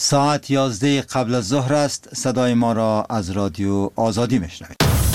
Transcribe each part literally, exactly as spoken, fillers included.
ساعت یازده قبل از ظهر است. صدای ما را از رادیو آزادی میشنوید.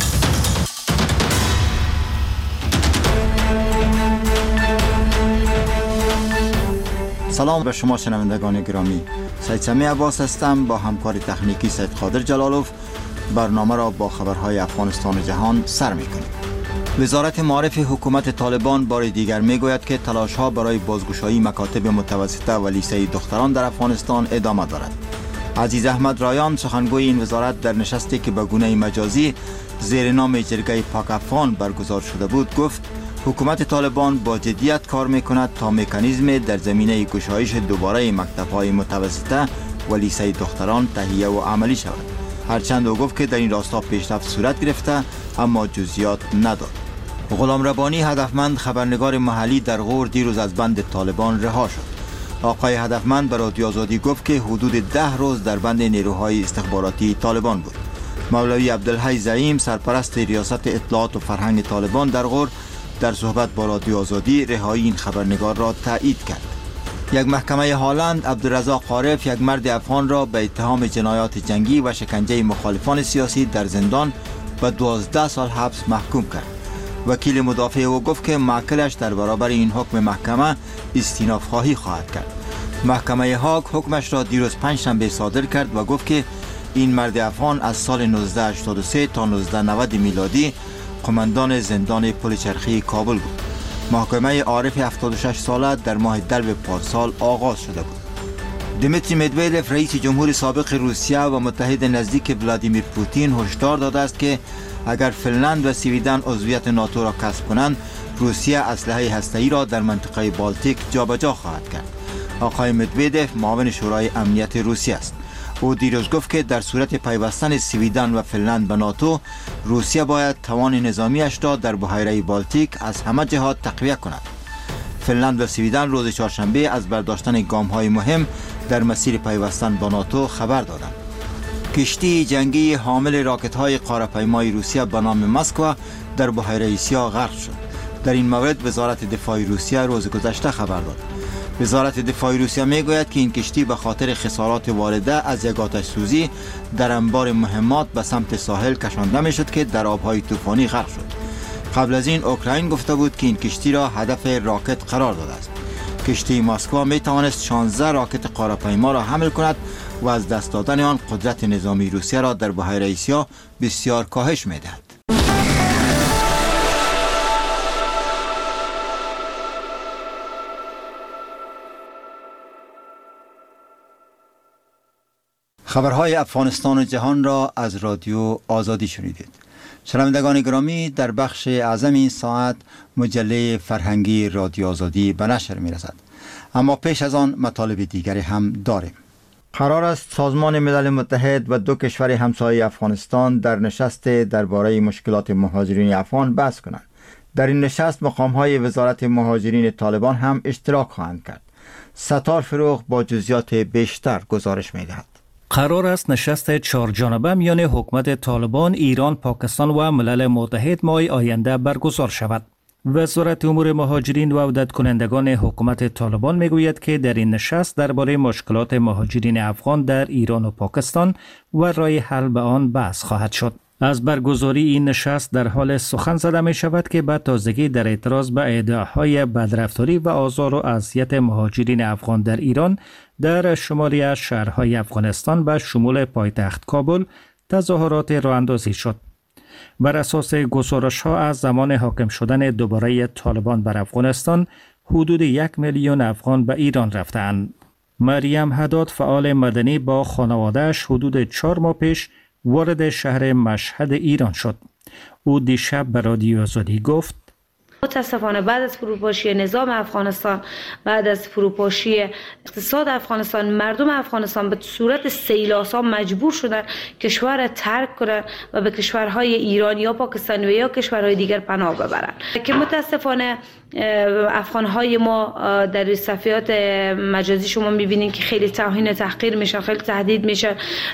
سلام به شما شنوندگان گرامی. سید سمی عباس هستم. با همکار تکنیکی سید قادر جلالوف برنامه را با خبرهای افغانستان و جهان سر می‌کنیم. وزارت معارف حکومت طالبان بار دیگر میگوید که تلاش‌ها برای بازگشایی مکاتب متوسطه و لیسه دختران در افغانستان ادامه دارد. عزیز احمد رایان سخنگوی این وزارت در نشستی که به گونه مجازی زیر نام جرگه پاک افغان برگزار شده بود گفت حکومت طالبان با جدیت کار میکند تا مکانیزم در زمینه گشایش دوباره مکتب‌های متوسطه و لیسه دختران تهیه و عملی شود. هرچند او گفت که در این راستا پیشرفت صورت گرفته اما جزئیات نداد. غلام ربانی هدفمند خبرنگار محلی در غور دیروز از بند طالبان رها شد. آقای هدفمند به رادیو آزادی گفت که حدود ده روز در بند نیروهای استخباراتی طالبان بود. مولوی عبدالحی زعیم سرپرست ریاست اطلاعات و فرهنگ طالبان در غور در صحبت با رادیو آزادی رهایی این خبرنگار را تایید کرد. یک محکمه هالند عبدالرزاق عارف یک مرد افغان را به اتهام جنایات جنگی و شکنجه مخالفان سیاسی در زندان به دوازده سال حبس محکوم کرد. وکیل مدافع او گفت که موکلش در برابر این حکم محکمه استیناف خواهی خواهد کرد. محکمه هاگ حکمش را دیروز پنجشنبه صادر کرد و گفت که این مرد افغان از سال نوزده هشتاد و سه تا نوزده نود میلادی قماندان زندان پل چرخی کابل بود. محکمه عارف هفتاد و شش ساله در ماه دلو پارسال آغاز شده بود. دیمیتری مدویدف رئیس جمهور سابق روسیه و متحد نزدیک ولادیمیر پوتین هشدار داده است که اگر فنلند و سویدن عضویت ناتو را کسب کنند روسیه اسلحه هسته‌ای را در منطقه بالتیک جابجا خواهد کرد. آقای مدویدف معاون شورای امنیت روسیه است. او دیروز گفت که در صورت پیوستن سویدن و فنلند به ناتو روسیه باید توان نظامیش را در بحیره بالتیک از همه جهات تقویت کند. فنلند و سویدن روز چهارشنبه از برداشتن گام‌های مهم در مسیر پیوستن با ناتو خبر دادند. کشتی جنگی حامل راکت‌های قاره‌پیمای روسیه به نام مسکوا در بحیره سیاه غرق شد. در این مورد وزارت دفاع روسیه روز گذشته خبر داد. وزارت دفاع روسیه میگوید که این کشتی به خاطر خسارات وارده از یک آتش سوزی در انبار مهمات به سمت ساحل کشانده میشد که در آبهای طوفانی غرق شد. قبل از این اوکراین گفته بود که این کشتی را هدف راکت قرار داده است. کشتی مسکوا می توانست شانزده راکت قاره‌پیما را حمل کند و از دست دادن آن قدرت نظامی روسیه را در بحیره سیاه بسیار کاهش می‌دهد. خبرهای افغانستان و جهان را از رادیو آزادی شنیدید. شنوندگان گرامی، در بخش اعظم این ساعت مجله فرهنگی رادیو آزادی به نشر می‌رسد. اما پیش از آن مطالب دیگری هم داریم. قرار است سازمان ملل متحد و دو کشور همسایه افغانستان در نشست درباره مشکلات مهاجرین افغان بحث کنند. در این نشست مقام‌های وزارت مهاجرین طالبان هم اشتراک خواهند کرد. ستار فروغ با جزئیات بیشتر گزارش می‌دهد. قرار است نشست چهار جانبه میان حکومت طالبان، ایران، پاکستان و ملل متحد ماه آینده برگزار شود. وزارت امور مهاجرین و عودت کنندگان حکومت طالبان میگوید که در این نشست درباره مشکلات مهاجرین افغان در ایران و پاکستان و راه حل به آن بحث خواهد شد. از برگزاری این نشست در حال سخن زده می شود که به تازگی در اعتراض به ادعاهای بدرفتاری و آزار و اذیت مهاجرین افغان در ایران در شماری از شهرهای افغانستان به شمول پایتخت کابل تظاهرات راه اندازی شد. بر اساس گزارش‌ها از زمان حاکم شدن دوباره طالبان بر افغانستان حدود یک میلیون افغان به ایران رفتند. مریم حداد فعال مدنی با خانواده‌اش حدود چهار ماه پیش وارد شهر مشهد ایران شد. او دیشب به رادیو آزادی گفت متاسفانه بعد از فروپاشی نظام افغانستان، بعد از فروپاشی اقتصاد افغانستان، مردم افغانستان به صورت سیلاسا مجبور شدن کشور را ترک کنند و به کشورهای ایران یا پاکستان و یا کشورهای دیگر پناه ببرند که متاسفانه افغانهای ما در صفحات مجازی شما میبینید که خیلی توهین و تحقیر میشن، خیلی تهدید میشن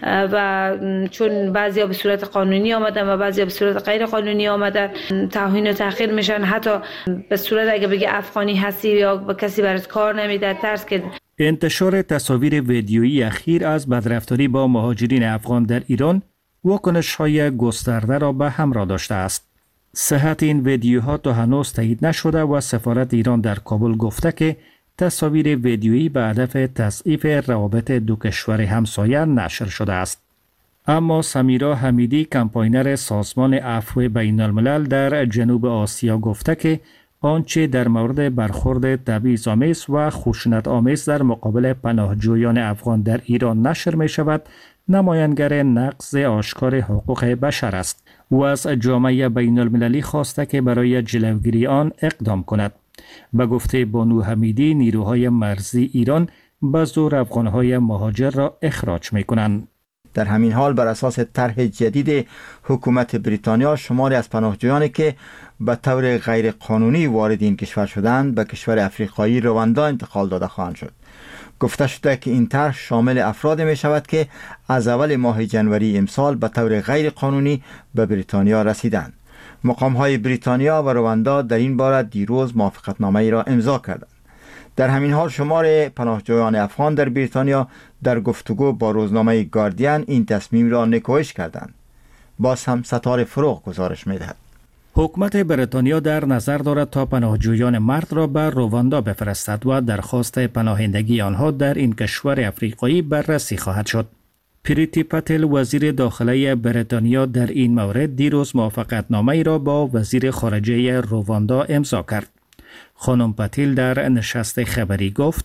و چون بعضیا به صورت قانونی آمدن و بعضیا به صورت غیر قانونی آمدن توهین و تحقیر میشن. حتی به صورت اگه بگی افغانی هستی یا با کسی برات کار نمیده، ترس که انتشار تصاویر ویدیویی اخیر از بدرفتاری با مهاجرین افغان در ایران واکنش‌های گسترده را به همراه داشته است. صحت این ویدیوها تا هنوز تایید نشده و سفارت ایران در کابل گفته که تصاویر ویدیویی به هدف تضعیف روابط دو کشور همسایه نشر شده است. اما سمیرا حمیدی، کمپاینر سازمان عفو بین الملل در جنوب آسیا گفته که آنچه در مورد برخورد تبعیض‌آمیز و خشونت‌آمیز در مقابل پناهجویان افغان در ایران نشر می شود، نمایانگر نقض آشکار حقوق بشر است و از جامعه بین المللی خواسته که برای جلوگیری آن اقدام کند. به گفته بانو حمیدی، نیروهای مرزی ایران به زور افغانهای مهاجر را اخراج می کنند. در همین حال بر اساس طرح جدید حکومت بریتانیا، شماری از پناهجویانی که به طور غیر قانونی وارد این کشور شدند به کشور افریقایی رواندا انتقال داده خواهند شد. گفته شده که این طرح شامل افراد می شود که از اول ماه جنوری امسال به طور غیر قانونی به بریتانیا رسیدند. مقام های بریتانیا و رواندا در این باره دیروز موافقتنامه ای را امضا کردند. در همین حال شمار پناهجویان افغان در بریتانیا در گفتگو با روزنامه گاردین این تصمیم را نکوهش کردند. باز هم ستاره فروغ گزارش می‌دهد. حکومت بریتانیا در نظر دارد تا پناهجویان مرد را به رواندا بفرستد و درخواست پناهندگی آنها در این کشور افریقایی بررسی خواهد شد. پریتی پتل، وزیر داخلی بریتانیا، در این مورد دیروز موافقتنامه را با وزیر خارجه رواندا امضا کرد. خانم پتیل در نشست خبری گفت: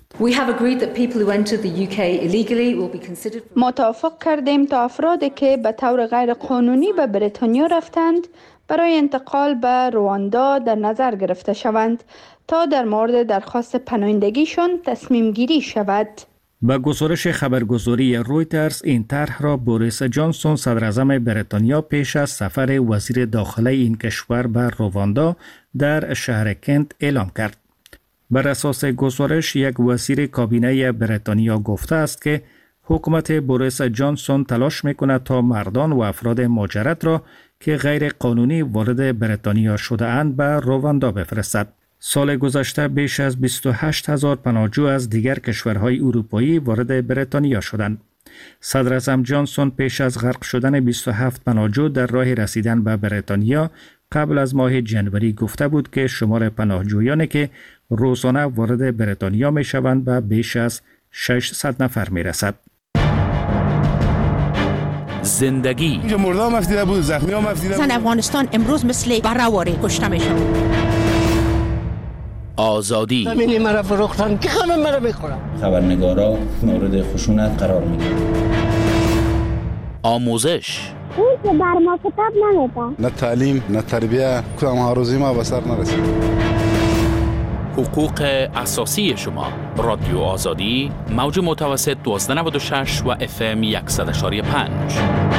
ما توافق کردیم تا افرادی که به طور غیر قانونی به بریتانیا رفتند برای انتقال به رواندا در نظر گرفته شوند تا در مورد درخواست پناهندگیشان تصمیم گیری شود. با گزارش خبرگزاری رویترز، این طرح را بوریس جانسون، صدر اعظم بریتانیا، پیش از سفر وزیر داخلی این کشور به رواندا در شهر کنت اعلام کرد. بر اساس گزارش، یک وزیر کابینه بریتانیا گفته است که حکومت بوریس جانسون تلاش می‌کند تا مردان و افراد مهاجرت را که غیر قانونی وارد بریتانیا شده اند به رواندا بفرستد. سال گذشته بیش از بیست و هشت هزار پناهجو از دیگر کشورهای اروپایی وارد بریتانیا شدند. صدر اعظم جانسون پیش از غرق شدن بیست و هفت پناهجو در راه رسیدن به بریتانیا قبل از ماه جنوری گفته بود که شمار پناهجویانی که روزانه وارد بریتانیا می شوند به بیش از ششصد نفر می رسد. زندگی اینجا مردا هم افتیده بود، زخمی هم افتیده بود. زن افغانستان امروز مثل برهواری کشته می شود. آزادی همینی مرا فروختن که خانم مرا میخورم. خبرنگارا مورد خشونت قرار میگیرن. آموزش اون که بر ما کتاب نمیده. نه تعلیم نه تربیه، کدام هاروزی ما به سر نرسید. حقوق اساسی شما. رادیو آزادی، موج متوسط دوازده نود و شش و اف ام صد و یک و پنج.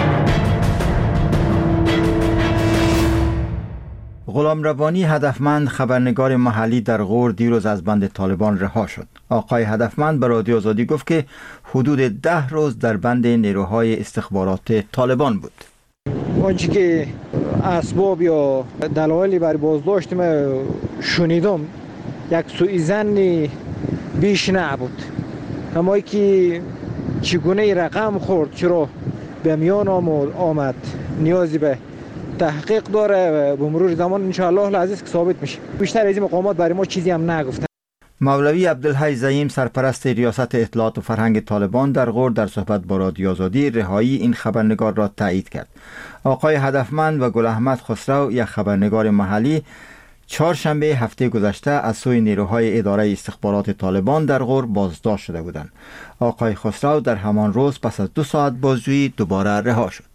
غلام ربانی، هدفمند خبرنگار محلی در غور، دیروز از بند طالبان رها شد. آقای هدفمند به رادیو آزادی گفت که حدود ده روز در بند نیروهای استخبارات طالبان بود. آنچه که اسباب یا دلایلی برای بازداشت من شنیدم یک سوءظن بیش نبود. اما که چگونه رقم خورد، چرا به میان آمد، نیازی به تحقیق داره و به مرور زمان انشاءالله العزیز که ثابت میشه. بیشتر از این مقامات برای ما چیزی هم نگفتن. مولوی عبدالحی زعیم، سرپرست ریاست اطلاعات و فرهنگ طالبان در غور، در صحبت با رادیو آزادی رهایی این خبرنگار را تایید کرد. آقای هدفمند و گل احمد خسرو، یک خبرنگار محلی، چهارشنبه هفته گذشته از سوی نیروهای اداره استخبارات طالبان در غور بازداشت شده بودند. آقای خسرو در همان روز پس از دو ساعت بازجویی دوباره رها شد.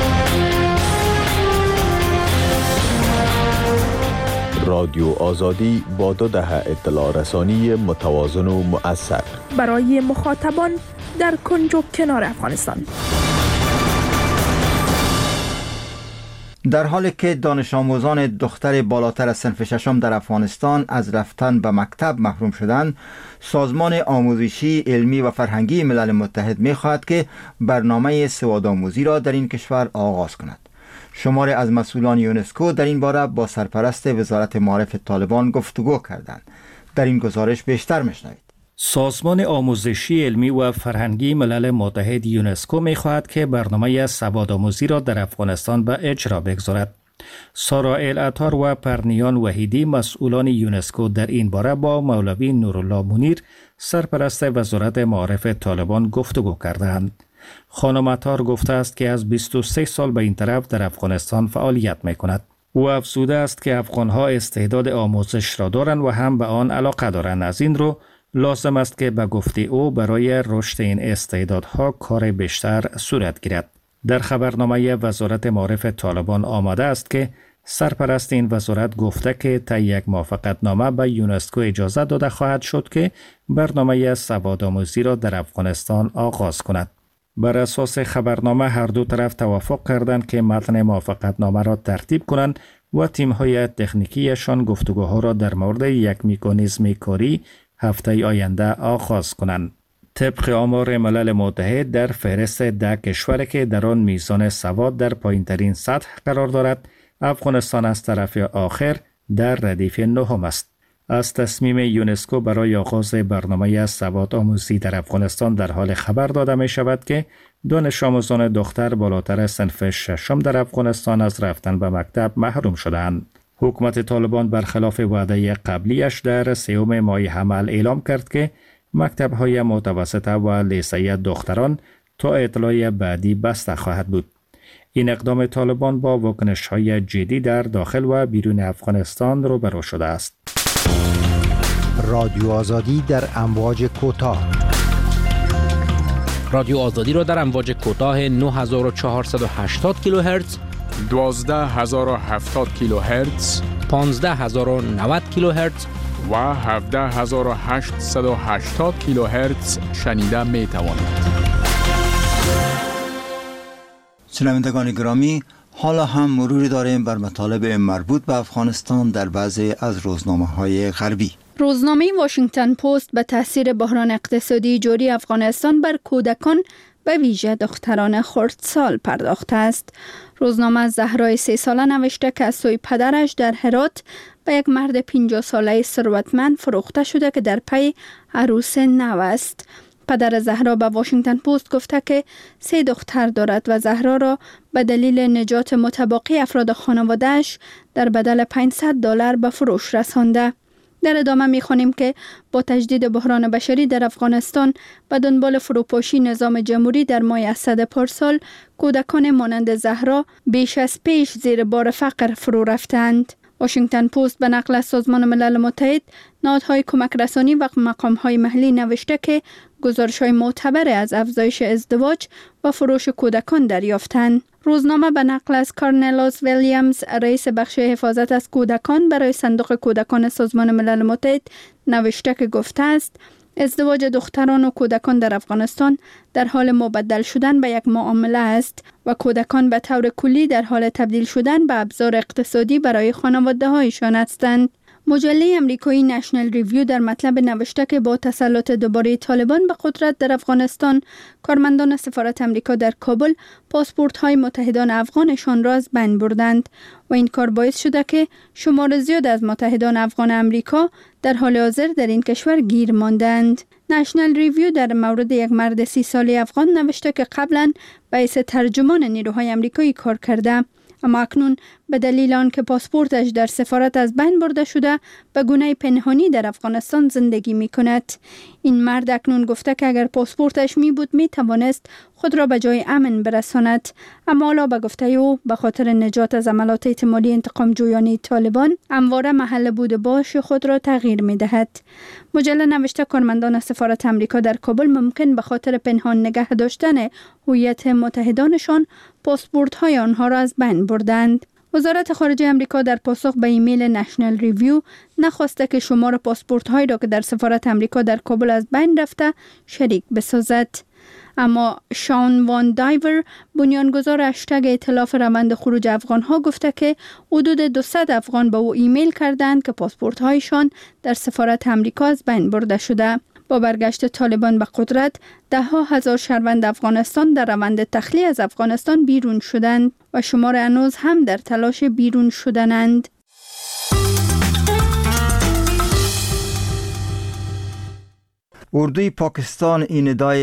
رادیو آزادی با دو دهه اطلاع رسانی متوازن و مؤثر برای مخاطبان در کنج و کنار افغانستان. در حالی که دانش آموزان دختر بالاتر از صنف ششم در افغانستان از رفتن به مکتب محروم شدند، سازمان آموزشی، علمی و فرهنگی ملل متحد می‌خواهد که برنامه سوادآموزی را در این کشور آغاز کند. شماری از مسئولان یونسکو در این باره با سرپرست وزارت معارف طالبان گفتگو کردند. در این گزارش بیشتر میشنوید. سازمان آموزشی علمی و فرهنگی ملل متحد یونسکو می‌خواهد که برنامه سوادآموزی را در افغانستان به اجرا بگذارد. سارا العطار و پرنیان وحیدی مسئولان یونسکو در این باره با مولوی نورالله منیر سرپرست وزارت معارف طالبان گفتگو کردند. خانم عطار گفته است که از بیست و سه سال به این طرف در افغانستان فعالیت می‌کند. او افزوده است که افغان‌ها استعداد آموزش را دارند و هم به آن علاقه دارند. از این رو لازم است که به گفته او برای رشد این استعدادها کار بیشتر صورت گیرد. در خبرنامه وزارت معارف طالبان آمده است که سرپرست این وزارت گفته که طی یک موافقتنامه به یونسکو اجازه داده خواهد شد که برنامه سوادآموزی را در افغانستان آغاز کند. بر اساس خبرنامه هر دو طرف توافق کردند که متن موافقتنامه را ترتیب کنند و تیم‌های تکنیکیشان گفتگوها را در مورد یک مکانیزم کاری هفته آینده آغاز کنند. طبق آمار ملل متحد در فهرست ده کشوری که در آن میزان سواد در پایین‌ترین سطح قرار دارد، افغانستان از طرف آخر در ردیف نهم است. از تصمیم یونسکو برای آغاز برنامه سواد آموزی در افغانستان در حال خبر داده می شود که دانش آموزان دختر بالاتر صنف ششم در افغانستان از رفتن به مکتب محروم شدند. حکومت طالبان برخلاف وعده قبلیش در سوم ماه حمل اعلام کرد که مکتب‌های متوسطه و لیسه دختران تا اطلاع بعدی بسته خواهد بود. این اقدام طالبان با واکنش‌های جدی در داخل و بیرون افغانستان روبرو شده است. رادیو آزادی در امواج کوتاه. رادیو آزادی را در امواج کوتاه نه هزار و چهارصد و هشتاد کیلوهرتز، دوازده هزار و هفتاد کیلوهرتز، پانزده هزار و نود کیلوهرتز و هفده هزار و هشتصد و هشتاد کیلوهرتز شنیده می توانید. شنوندگان گرامی، حالا هم مروری داریم بر مطالب مربوط به افغانستان در بعضی از روزنامه‌های غربی. روزنامه واشنگتن پست به تاثیر بحران اقتصادی جاری افغانستان بر کودکان به ویژه دختران خردسال پرداخته است. روزنامه از زهرای سه ساله نوشته که از سوی پدرش در هرات به یک مرد پنجاه ساله ثروتمند فروخته شده که در پی عروس نو است. پدر زهرا به واشنگتن پست گفته که سه دختر دارد و زهرا را به دلیل نجات متباقی افراد خانواده‌اش در بدل پانصد دلار به فروش رسانده. در ادامه می‌خوانیم که با تجدید بحران بشری در افغانستان به دنبال فروپاشی نظام جمهوری در ماه اسد پارسال، کودکان مانند زهرا بیش از پیش زیر بار فقر فرو رفتند. واشنگتن پست به نقل از سازمان ملل متحد، نهادهای کمک رسانی و مقام‌های محلی نوشته که گزارش‌های معتبر از افزایش ازدواج و فروش کودکان دریافتند. روزنامه به نقل از کارنلوس ویلیامز، رئیس بخش حفاظت از کودکان برای صندوق کودکان سازمان ملل متحد نوشته که گفته است ازدواج دختران و کودکان در افغانستان در حال مبدل شدن به یک معامله است و کودکان به طور کلی در حال تبدیل شدن به ابزار اقتصادی برای خانواده‌هایشان هستند. مجله امریکایی نشنل ریویو در مطلب نوشته که با تسلط دوباره طالبان به قدرت در افغانستان، کارمندان سفارت امریکا در کابل پاسپورت‌های متحدان افغانشان را از بین بردند و این کار باعث شده که شمار زیاد از متحدان افغان امریکا در حال حاضر در این کشور گیر ماندند. نشنل ریویو در مورد یک مرد سی ساله افغان نوشته که قبلا به حیث ترجمان نیروهای امریکایی کار کرده، اما اکنون به دلیل آنکه پاسپورتش در سفارت از بین برده شده به گونه پنهانی در افغانستان زندگی می کند. این مرد اکنون گفته که اگر پاسپورتش می بود می توانست خود را به جای امن برساند، اما حالا به گفته او به خاطر نجات از عملات احتمالی انتقام جویانه طالبان همواره محل بود باش خود را تغییر می دهد. مجله نوشته کارمندان سفارت امریکا در کابل ممکن به خاطر پنهان نگه داشتن هویت متحدانشان پاسپورت های آنها را از بین بردند. وزارت خارجه امریکا در پاسخ به ایمیل نشنل ریویو نخواسته که شمار پاسپورت هایی را که در سفارت امریکا در کابل از بین رفته شریک بسازد. اما شان وان دایور، بنیانگذار هشتگ ائتلاف روند خروج افغان ها، گفته که حدود دویست افغان به او ایمیل کردند که پاسپورت هایشان در سفارت امریکا از بین برده شده. با برگشت طالبان به قدرت، ده ها هزار شهروند افغانستان در روند تخلیه از افغانستان بیرون شدند و شمار هنوز هم در تلاش بیرون شدنند. اردوی پاکستان این ندای